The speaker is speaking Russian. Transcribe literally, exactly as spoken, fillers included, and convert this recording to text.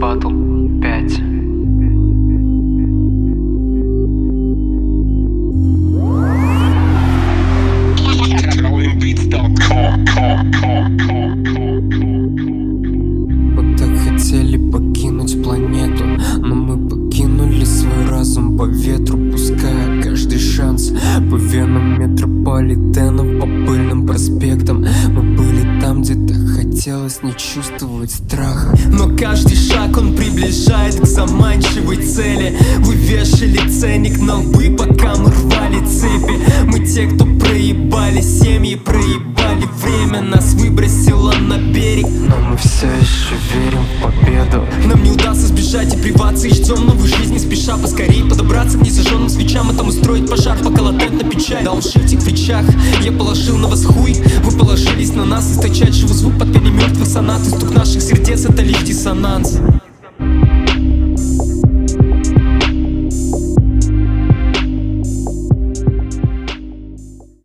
Батл пять. Мы так хотели покинуть планету, но мы покинули свой разум по ветру, пуская каждый шанс по венам метрополитенов, по пыльным проспектам. Мы были там, где-то хотелось не чувствовать страха, но каждый шаг он приближает к заманчивой цели. Вы вешали ценник на лбы, пока мы рвали цепи. Мы те, кто проебали семьи, проебали время, нас выбросило на берег, но мы все еще верим в победу. Нам не удастся сбежать и приваться, и ждем новой жизни спеша поскорей подобраться к незажженным свечам, и там устроить пожар, пока латентна печаль. Дауншифтинг в речах, я положил на вас хуй, вы положились на нас, источать живой звук под пение мертвых сонат, и стук наших сердец — это лишь диссонанс.